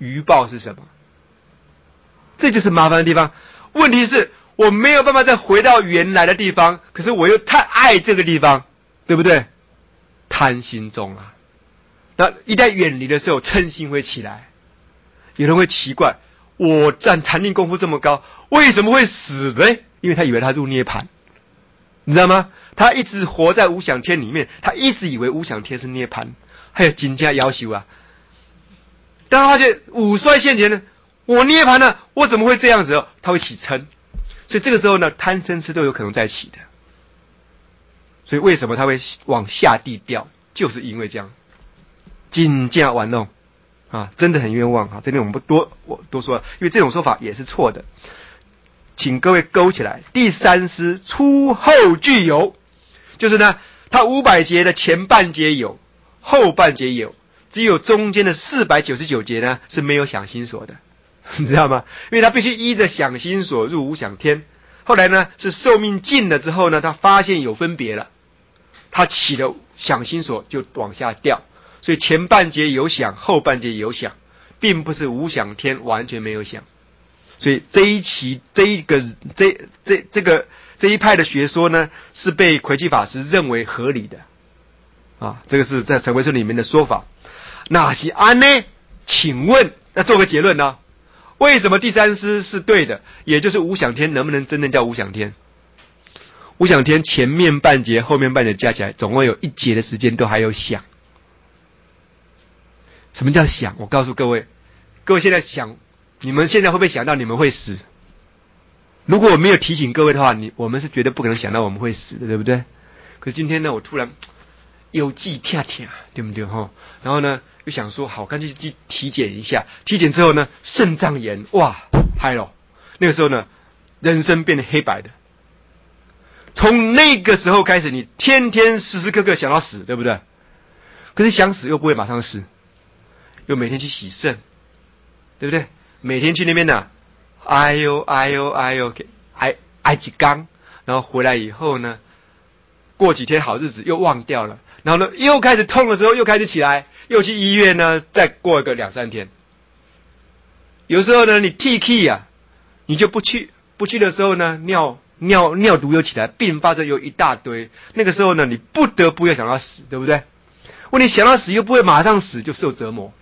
余报是什么？这就是麻烦的地方。问题是我没有办法再回到原来的地方，可是我又太爱这个地方，对不对？贪心重啊。那一旦远离的时候，嗔心会起来。有人会奇怪，我占禅定功夫这么高，为什么会死呢？因为他以为他入涅槃，你知道吗？他一直活在无想天里面，他一直以为无想天是涅槃，还有金家要求啊。当他发现五衰现前呢，我涅槃了，我怎么会这样子？他会起嗔，所以这个时候呢，贪嗔痴都有可能在起的。所以为什么他会往下地掉？就是因为这样，金家玩弄。真的很冤枉啊！这边我们我多说了，因为这种说法也是错的，请各位勾起来。第三师初后具有，就是呢，它500节的前半节有，后半节有，只有中间的499节呢是没有想心所的，你知道吗？因为他必须依着想心所入无想天。后来呢，是寿命尽了之后呢，他发现有分别了，他起了想心所就往下掉。所以前半节有想，后半节有想，并不是无想天完全没有想。所以这一派的学说呢，是被魁基法师认为合理的这个是在成唯识里面的说法。那是安呢？请问要做个结论呢？为什么第三师是对的？也就是无想天能不能真正叫无想天？无想天前面半节、后面半节加起来，总共有1节的时间都还有想。什么叫想？我告诉各位，各位现在想，你们现在会不会想到你们会死？如果我没有提醒各位的话，我们是绝对不可能想到我们会死的，对不对？可是今天呢，我突然有记跳跳，对不对哈？然后呢，又想说，好，干脆去体检一下。体检之后呢，肾脏炎，哇，嗨了！那个时候呢，人生变得黑白的。从那个时候开始，你天天时时刻刻想到死，对不对？可是想死又不会马上死。又每天去洗肾，对不对？每天去那边呢，哎呦，挨几缸，然后回来以后呢，过几天好日子又忘掉了，然后呢又开始痛的时候又开始起来，又去医院呢，再过个2-3天。有时候呢你替气啊，你就不去的时候呢，尿毒又起来，并发症又一大堆。那个时候呢，你不得不要想到死，对不对？问题想到死又不会马上死，就受折磨。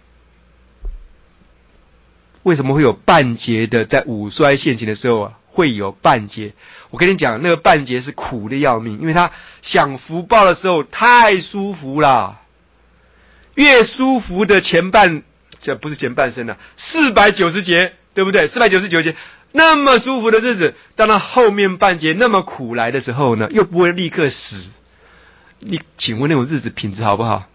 为什么会有半劫的？在五衰现前的时候会有半劫。我跟你讲，那个半劫是苦的要命，因为他享福报的时候太舒服了，越舒服的前半，这不是前半生490节，对不对？499节那么舒服的日子，当他后面半节那么苦来的时候呢，又不会立刻死。你请问那种日子品质好不好？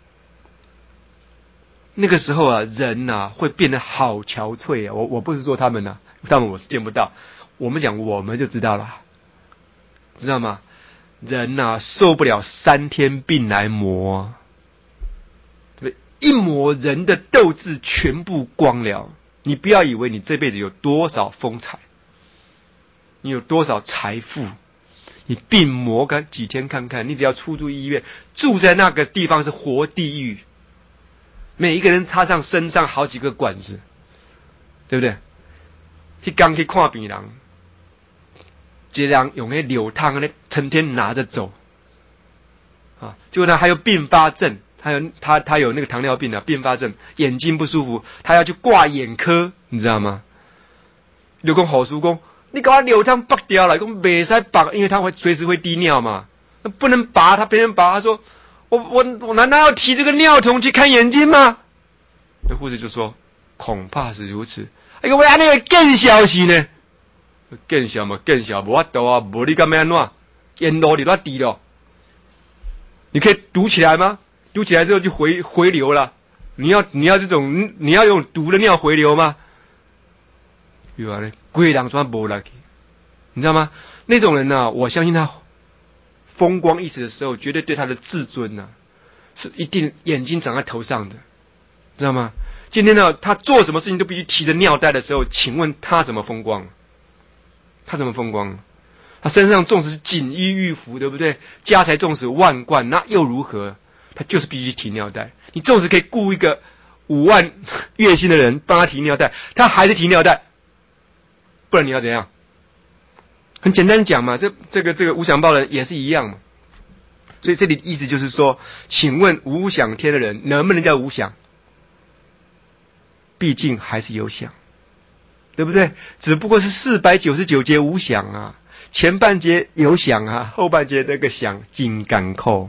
那个时候人会变得好憔悴我不是说他们他们我是见不到，我们讲我们就知道了，知道吗？人受不了3天病来磨，对不对？一磨人的斗志全部光了。你不要以为你这辈子有多少风采，你有多少财富，你病磨个几天看看，你只要出入医院，住在那个地方是活地狱。每一个人插上身上好几个管子，对不对？去刚去看病人，这人用那柳汤呢，成天拿着走结果呢还有并发症，他有那个糖尿病并发症，眼睛不舒服，他要去挂眼科，你知道吗？就讲好叔公，你给我柳汤拔掉了，讲没使拔，因为他会随时会滴尿嘛，那不能拔，他别人拔，他说。我难道要提这个尿桶去看眼睛吗？那护士就说恐怕是如此。哎个为安那个更消息呢？更小嘛，更小，无法度无你干咩安怎？沿路你都滴了，你可以堵起来吗？堵起来之后就回流了。你要这种，你要用毒的尿回流吗？有啊，鬼人专无来，你知道吗？那种人我相信他。风光一时的时候，绝对对他的自尊是一定眼睛长在头上的，知道吗？今天他做什么事情都必须提着尿袋的时候，请问他怎么风光？他怎么风光？他身上纵使是锦衣玉服，对不对？家财纵使万贯，那又如何？他就是必须提尿袋。你纵使可以雇一个 5万月薪的人帮他提尿袋，他还是提尿袋，不然你要怎样？很简单讲嘛，这个无想报的人也是一样嘛。所以这里的意思就是说，请问无想天的人能不能叫无想？毕竟还是有想，对不对？只不过是499节无想啊，前半节有想啊，后半节那个想真艰苦，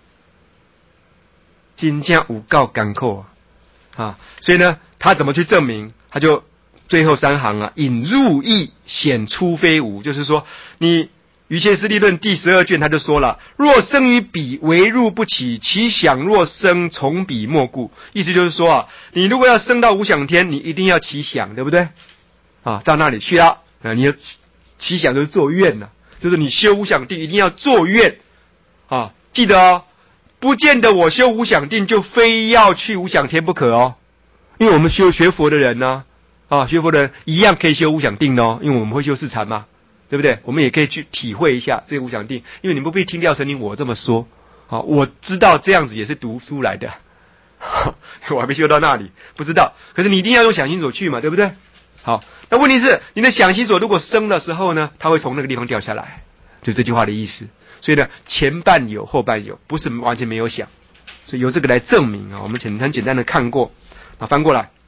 真正有够艰苦啊！所以呢，他怎么去证明？他就最后3行啊，引入意显出非无，就是说你。于切斯利论第12卷他就说了，若生于彼为入不起，其想若生从彼莫故。意思就是说啊，你如果要升到无想天，你一定要起想，对不对？啊，到那里去了你的起想就是做愿就是你修无想定一定要做愿啊，记得哦，不见得我修无想定就非要去无想天不可哦，因为我们学佛的人呢学佛的人一样可以修无想定哦，因为我们会修四禅嘛。对不对？我们也可以去体会一下这个无想定，因为你不必听廖神灵我这么说，我知道这样子也是读书来的，我还没修到那里，不知道。可是你一定要用想心所去嘛，对不对？好，那问题是你的想心所如果生的时候呢，它会从那个地方掉下来，就这句话的意思。所以呢，前半有后半有，不是完全没有想，所以由这个来证明我们很简单的看过，翻过来。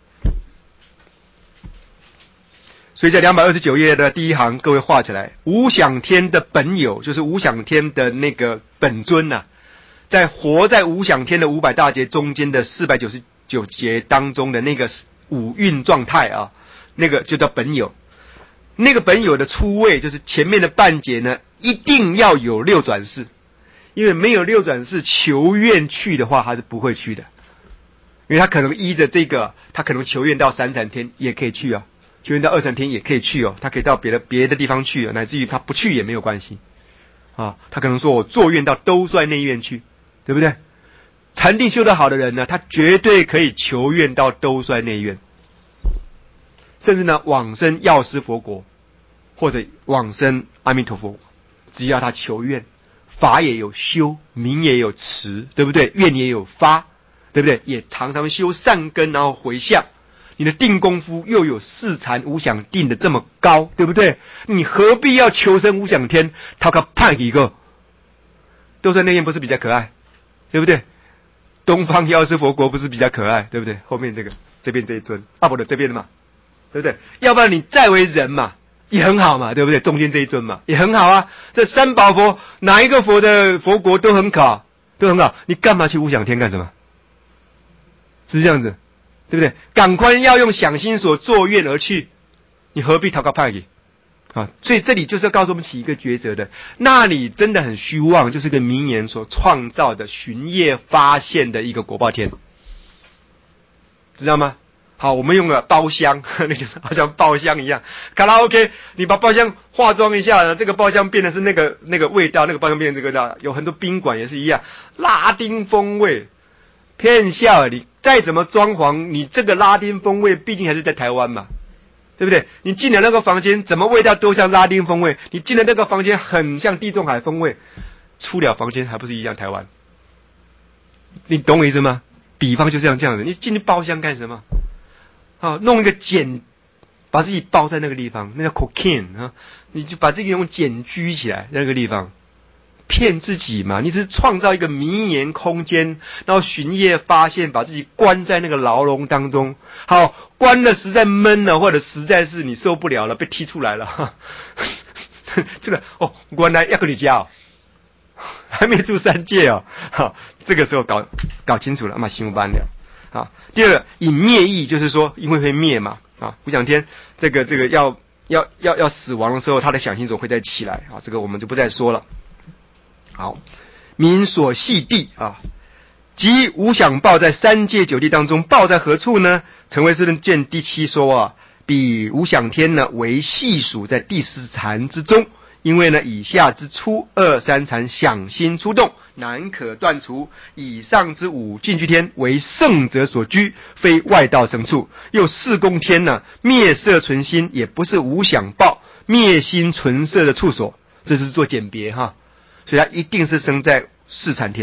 所以在229页的第1行，各位画起来，无想天的本有，就是无想天的那个本尊在活在无想天的500大劫中间的499劫当中的那个五蕴状态那个就叫本有。那个本有的初位，就是前面的半劫呢，一定要有6转世，因为没有6转世求愿去的话，他是不会去的，因为他可能依着这个，他可能求愿到3禅天也可以去求愿到2禅天也可以去他可以到别的地方去乃至于他不去也没有关系他可能说我做愿到兜率内院去，对不对？禅定修得好的人呢，他绝对可以求愿到兜率内院，甚至呢往生药师佛国，或者往生阿弥陀佛，只要他求愿，法也有修，名也有持，对不对？愿也有发，对不对？也常常修善根，然后回向。你的定功夫又有4禅无想定的这么高，对不对？你何必要求生无想天？他可判一个兜率内院不是比较可爱，对不对？东方药师佛国不是比较可爱，对不对？后面这边这一尊不对，这边的嘛，对不对？要不然你再为人嘛，也很好嘛，对不对？中间这一尊嘛，也很好啊。这三宝佛哪一个佛的佛国都很好，你干嘛去无想天干什么？是不是这样子？对不对？赶快要用想心所作愿而去，你何必讨个派给所以这里就是要告诉我们起一个抉择的，那里真的很虚妄，就是个名言所创造的巡业发现的一个果报天，知道吗？好，我们用了包厢，那就是好像包厢一样，卡拉 OK， 你把包厢化妆一下，这个包厢变的是那个味道，那个包厢变成这个味道，有很多宾馆也是一样，拉丁风味。骗笑，你再怎么装潢，你这个拉丁风味毕竟还是在台湾嘛，对不对？你进了那个房间，怎么味道都像拉丁风味，你进了那个房间很像地中海风味，出了房间还不是一样台湾？你懂我意思吗？比方就这样子，你进去包厢干什么？弄一个茧，把自己包在那个地方，那叫 cocaine 你就把自己用茧居起来那个地方。骗自己嘛，你只是创造一个迷言空间，然后巡夜发现，把自己关在那个牢笼当中。好，关了实在闷了，或者实在是你受不了了，被踢出来了。这个原来要跟你家还没住3界这个时候搞清楚了嘛，心无班了第二个隐灭意，就是说因为会灭嘛无想天这个要死亡的时候，他的想心所会再起来这个我们就不再说了。好，民所系地即无想报在3界9地当中，报在何处呢？成唯识论卷第7说彼无想天呢为系属在第4禅之中，因为呢以下之初2、3禅想心出动，难可断除。以上之5净居天为圣者所居，非外道生处。又4宫天呢灭色存心，也不是无想报灭心存色的处所，这是做简别所以他一定是生在4禅天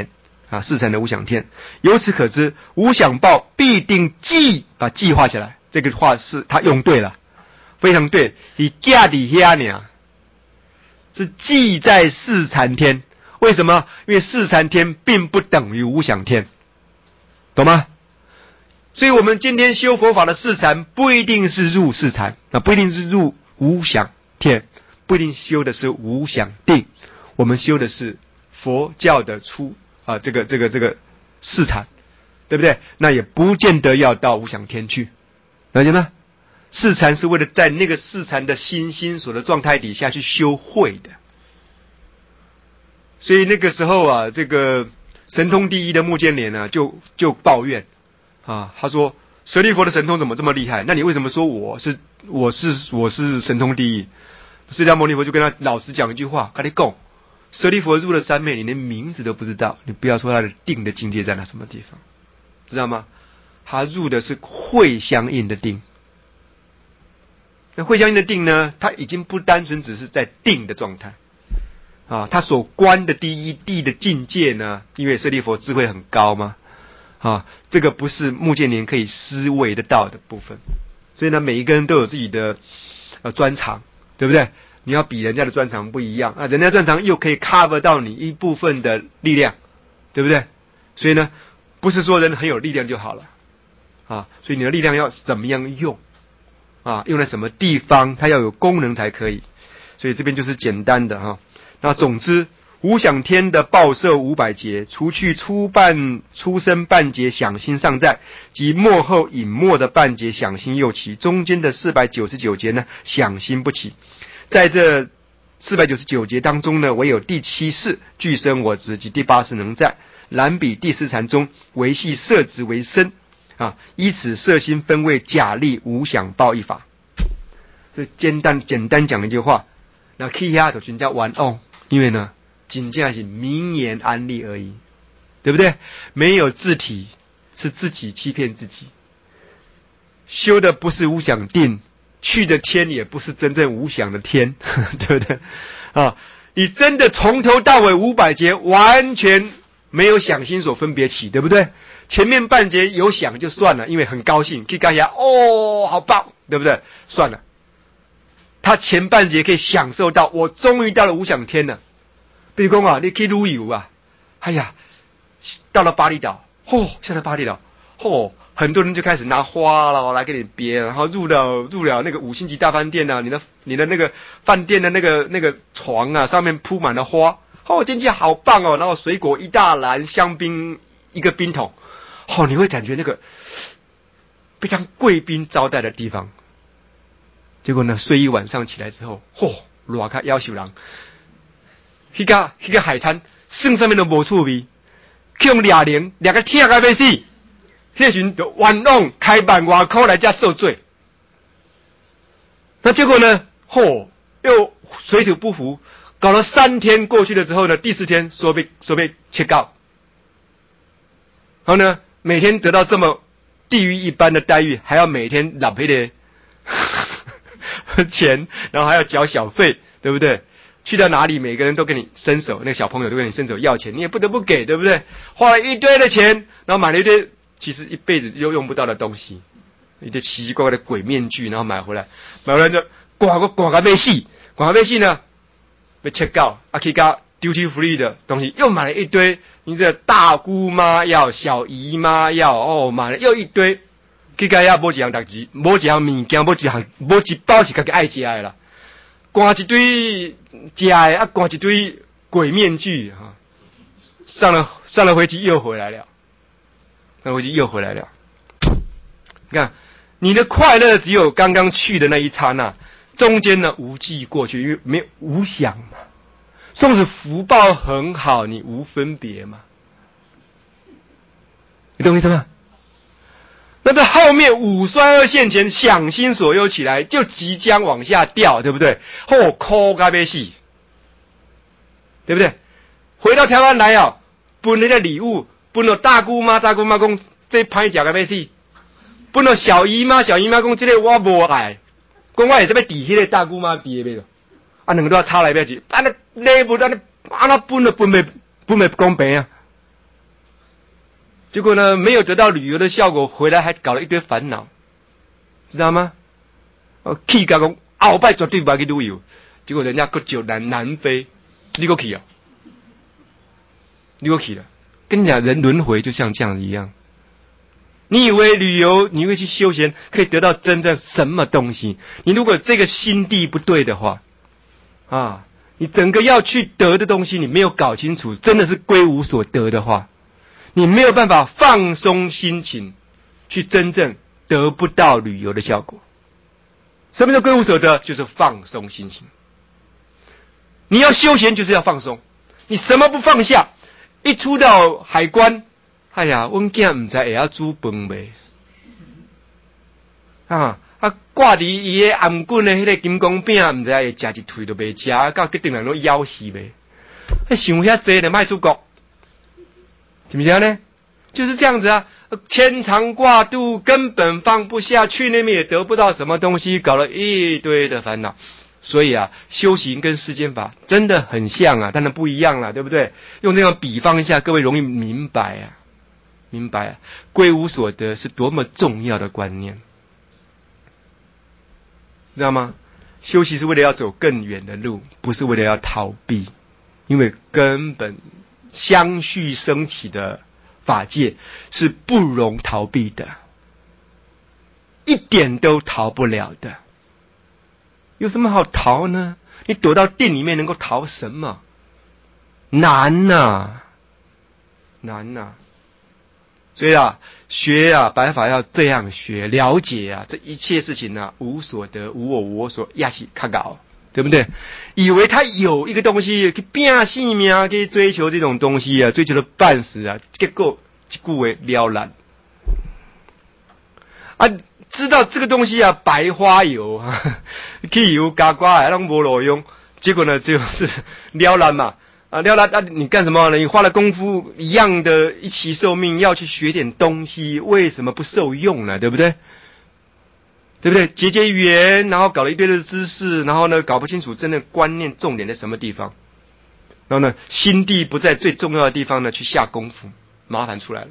啊，四禅的无想天。由此可知，无想报必定记，把记画起来。这个话是他用对了，非常对。你架底下呢，是记在四禅天。为什么？因为四禅天并不等于无想天，懂吗？所以我们今天修佛法的四禅不一定是入四禅，不一定是入无想天，不一定修的是无想定，我们修的是佛教的这个四禅，对不对？那也不见得要到无想天去，了解吗？四禅是为了在那个四禅的心所的状态底下去修慧的。所以那个时候啊，这个神通第一的目犍连呢，就抱怨啊，他说舍利弗的神通怎么这么厉害？那你为什么说我是神通第一？释迦牟尼佛就跟他老实讲一句话，跟你讲，舍利弗入了三昧，你连名字都不知道，你不要说他的定的境界在那什么地方，知道吗？他入的是慧相应的定。那慧相应的定呢，他已经不单纯只是在定的状态。啊，他所观的第一地的境界呢，因为舍利弗智慧很高嘛，啊，这个不是目犍连可以思维得到的部分，所以呢，每一个人都有自己的专长，对不对？你要比人家的专长不一样啊，人家专长又可以 cover 到你一部分的力量，对不对？所以呢，不是说人很有力量就好了，啊，所以你的力量要怎么样用啊？用在什么地方，它要有功能才可以。所以这边就是简单的哈。那总之，无想天的报摄500劫，除去初生半劫想心尚在，及末后隐没的半劫想心又起，中间的499劫呢，想心不起。在这499劫当中呢，唯有第7世具生我执及第8世能在，然比第4禅中唯系摄执为身啊，依此摄心分为假立无想报一法。这简单讲一句话，那其他就全叫玩哦。因为呢，仅仅是名言安利而已，对不对？没有自体，是自己欺骗自己。修的不是无想定，去的天也不是真正无想的天，对不对？啊，你真的从头到尾500劫完全没有想心所分别起，对不对？前面半截有想就算了，因为很高兴，可以干一下，哦，好棒，对不对？算了。他前半节可以享受到，我终于到了无想天了。比如说啊，你去旅游啊，哎呀，到了巴厘岛，下了巴厘岛，很多人就开始拿花了来给你别，然后入了那个5星级大饭店啊，你的那个饭店的那个床啊，上面铺满了花，天气好棒哦，然后水果一大篮，香槟一个冰桶，你会感觉那个非常贵宾招待的地方。结果呢，睡一晚上起来之后，热卡夭寿人，那个海滩，剩上面都无趣味，去用俩个痛到要死，那时就冤枉开1万块来加受罪。那结果呢，又水土不服，搞了3天过去了之后呢，第4天说被切告，然后呢，每天得到这么地狱一般的待遇，还要每天拿赔的钱，然后还要缴小费，对不对？去到哪里，每个人都跟你伸手，那个小朋友都跟你伸手要钱，你也不得不给，对不对？花了一堆的钱，然后买了一堆其实一辈子又用不到的东西，一堆奇奇怪怪的鬼面具，然后买回来就广告被戏呢，被切告，可以给 duty free 的东西又买了一堆，你这大姑妈要，小姨妈要，买了又一堆。去甲遐无一样代志，无一样物件，无一包是家己爱食的啦。挂一堆食的，挂一堆鬼面具哈。上了飞机又回来了，你看，你的快乐只有刚刚去的那一刹那，中间呢无记过去，因为没有无想嘛。纵使福报很好，你无分别嘛。你懂我意思吗？那在后面5衰2现前，想心所忧起来，就即将往下掉，对不对？哭到要死，对不对？回到台湾来分那个礼物，分到大姑妈讲这歹食到要死，分到小姨妈讲这个我无爱，讲我会使要抵迄个大姑妈抵的要，两个都要差来不要去，那礼物那分都分袂公平啊！ 结果呢没有得到旅游的效果，回来还搞了一堆烦恼，知道吗？去甲讲后摆绝对不要去旅游，结果人家搁就南非，你搁去啊？你搁去了？跟你讲，人轮回就像这样一样。你以为旅游，你会去休闲，可以得到真正什么东西？你如果这个心地不对的话，你整个要去得的东西，你没有搞清楚，真的是归无所得的话，你没有办法放松心情，去真正得不到旅游的效果。什么叫归无所得？就是放松心情。你要休闲，就是要放松。你什么不放下？一出到海关，哎呀，阮囝唔知会晓煮饭未？挂伫伊个颔棍的迄个金光饼，唔知会食一腿都未食，到决定人都枵死未？想遐济就卖出国，是不是呢？就是这样子啊，牵肠挂肚，根本放不下去，那边也得不到什么东西，搞了一堆的烦恼。所以啊，修行跟世间法真的很像啊，当然不一样了，对不对？用这样比方一下，各位容易明白啊，归无所得是多么重要的观念，知道吗？修行是为了要走更远的路，不是为了要逃避，因为根本相续升起的法界是不容逃避的，一点都逃不了的。有什么好逃呢？你躲到定里面能够逃什么？难呐。所以学白法要这样学，了解这一切事情无所得，无我所，也是较搞，对不对？以为他有一个东西去拼性命，去追求这种东西追求的半死结果一句话了然。知道这个东西白花油汽油加瓜拢无路用，结果呢就是了然嘛。了然你干什么呢？你花了功夫一样的一期寿命要去学点东西，为什么不受用呢？对不对？结缘，然后搞了一堆的知识，然后呢搞不清楚真正观念重点在什么地方，然后呢心地不在最重要的地方呢去下功夫，麻烦出来了。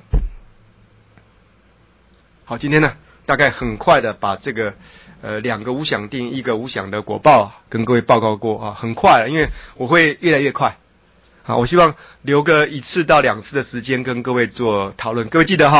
好，今天呢大概很快的把这个2个无想定，1个无想的果报跟各位报告过很快了，因为我会越来越快。我希望留个1次到2次的时间跟各位做讨论。各位记得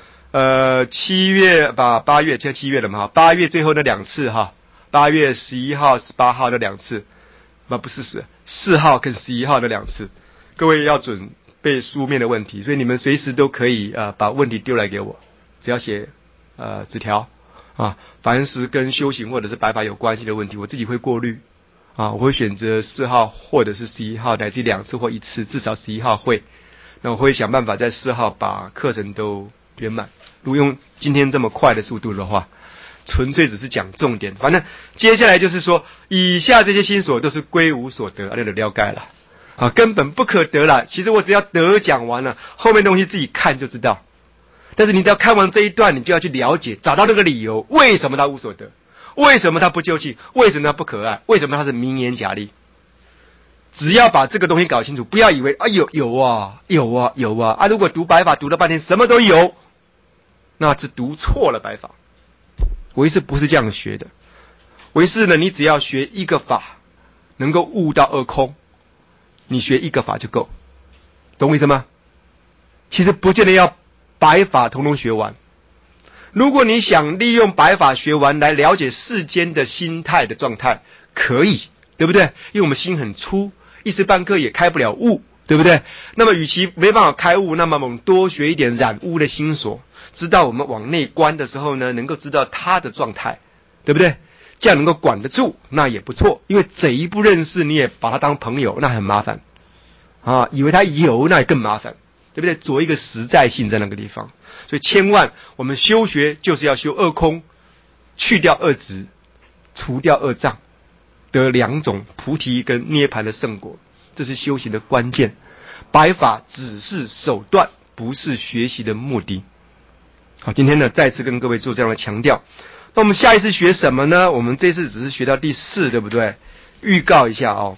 7月8月，现在7月了嘛，8月最后那2次8月11号、18号那2次，不是4号跟11号那2次，各位要准备书面的问题，所以你们随时都可以把问题丢来给我，只要写纸条凡是跟修行或者是白法有关系的问题，我自己会过滤我会选择4号或者是11号，乃至2次或1次，至少11号会。那我会想办法在4号把课程都圆满。如果用今天这么快的速度的话，纯粹只是讲重点。反正接下来就是说，以下这些心所都是归无所得，那就了解了根本不可得了。其实我只要得讲完了，后面东西自己看就知道。但是你只要看完这一段，你就要去了解，找到那个理由，为什么他无所得，为什么他不究竟，为什么他不可爱，为什么他是名言假例。只要把这个东西搞清楚，不要以为有啊，如果读白法读了半天什么都有，那是读错了白法。唯识不是这样学的，唯识呢，你只要学一个法能够悟到二空，你学一个法就够，懂我意思吗？其实不见得要白法统统学完。如果你想利用白法学完来了解世间的心态的状态，可以，对不对？因为我们心很粗，一时半刻也开不了悟，对不对？那么与其没办法开悟，那么我们多学一点染污的心所，知道我们往内观的时候呢，能够知道他的状态，对不对？这样能够管得住，那也不错。因为贼不认识，你也把他当朋友，那很麻烦以为他有，那也更麻烦，对不对？做一个实在性在那个地方。所以千万我们修学就是要修二空，去掉二执，除掉二障，得2种菩提跟涅槃的圣果，这是修行的关键。白法只是手段，不是学习的目的。好，今天呢再次跟各位做这样的强调。那我们下一次学什么呢？我们这次只是学到第4，对不对？预告一下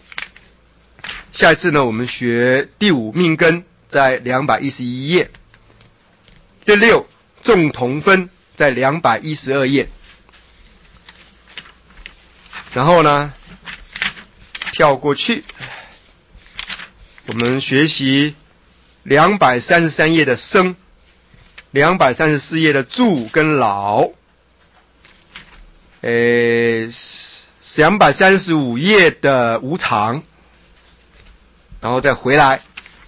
下一次呢我们学第5命根，在211页。 第6众同分在212页。然后呢，跳过去，我们学习233页的生，234页的住跟老，235页的无常，然后再回来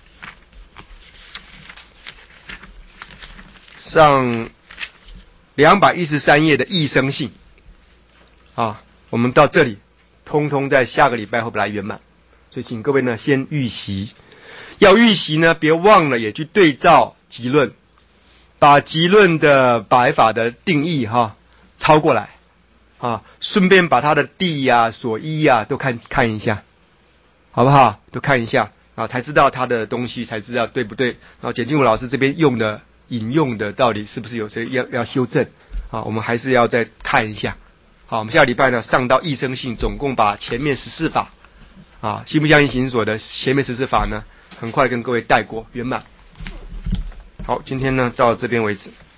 上213页的异生性啊。我们到这里，通通在下个礼拜会来圆满。所以请各位呢先预习，要预习呢，别忘了也去对照集论，把集论的白法的定义抄过来啊，顺便把它的谛啊、所依啊都看一下，好不好？都看一下啊，才知道它的东西，才知道对不对。然后简静武老师这边引用的到底是不是有谁要修正啊？我们还是要再看一下。好，我们下礼拜呢上到异生性，总共把前面14法啊，信不相信行所的前面14法呢，很快跟各位带过圆满。好，今天呢到这边为止。